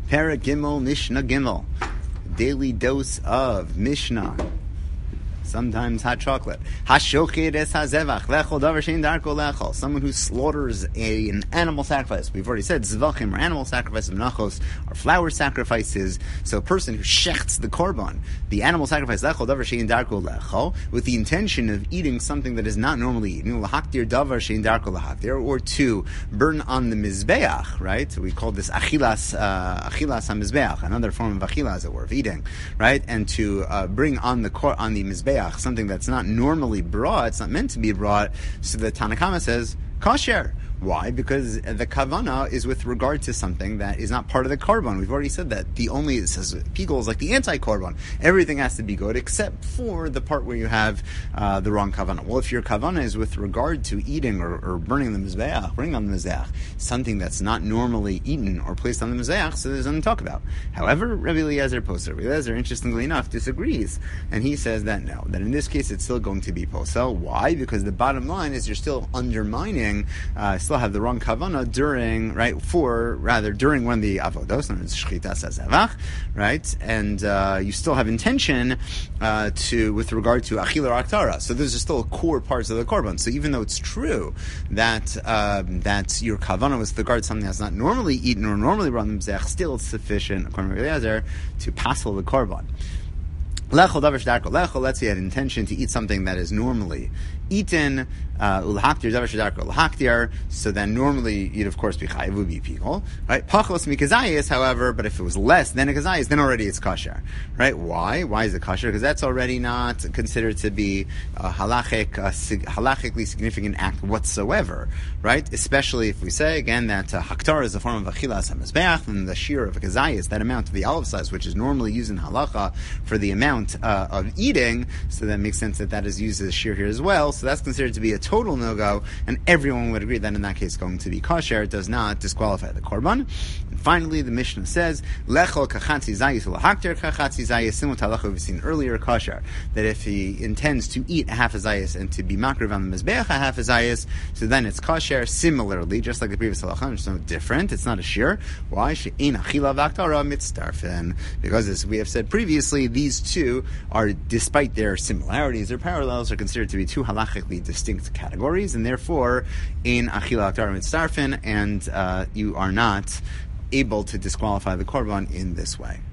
Para Gimel, Mishnah Gimel. Daily dose of Mishnah. Sometimes hot chocolate. Someone who slaughters an animal sacrifice. We've already said zvachim are animal sacrifices, menachos are flour sacrifices. So a person who shechts the korban, the animal sacrifice, with the intention of eating something that is not normally eaten, or to burn on the mizbeach, right? So we call this achilas hamizbeach, another form of achila, as it were, of eating, right? And to bring on the mizbeach something that's not normally brought, it's not meant to be brought, so the Tanna Kama says, kosher. Why? Because the kavana is with regard to something that is not part of the korban. We've already said that. It says pigul is like the anti-korban. Everything has to be good except for the part where you have the wrong kavana. Well, if your kavana is with regard to eating or burning the mizbeach, bringing on the mizbeach, something that's not normally eaten or placed on the mizbeach, so there's nothing to talk about. However, Rabbi Eliezer posel, Rabbi Eliezer, interestingly enough, disagrees, and he says that no, that in this case it's still going to be posel. Why? Because the bottom line is you're still undermining, still have the wrong kavana during one of the avodos, known as shchitas hazevach, right? And you still have intention with regard to achila or aktara. So those are still core parts of the korban. So even though it's true that your kavana was with regard to something that's not normally eaten or normally brought in the mizbeach, still it's sufficient, according to Rabbi Eliezer, to passel the korban. Lechol davar shdarko. Lechol, let's say, had intention to eat something that is normally eaten. Ulhaktir davar shdarko ulhaktir. So then normally you'd of course be chayiv, would be pigul, right? Pachos mikazayis, however, but if it was less than a kazayis, then already it's kosher, right? Why? Why is it kosher? Because that's already not considered to be a halachically significant act whatsoever, right? Especially if we say again that haktar is a form of achilas hamizbeach, and the shear of a kazayis, that amount of the olive slice, which is normally used in halacha for the amount of eating, so that makes sense that is used as a shear here as well. So that's considered to be a total no-go, and everyone would agree that in that case it's going to be kosher. It does not disqualify the korban. And finally, the Mishnah says, Lechol kachatzi zayis ulahaktir kachatzi zayis, similar to halacha we've seen earlier, kosher, that if he intends to eat a half a zayis and to be makriv on the mizbeach a half a zayis, so then it's kosher. Similarly, just like the previous halacha, it's no different. It's not a shear. Why? She'ein achila v'aktara mitzdarfen. Because as we have said previously, these two are, despite their similarities or parallels, are considered to be two halachically distinct categories, and therefore in achila aktar mitzdarfen, and you are not able to disqualify the korban in this way.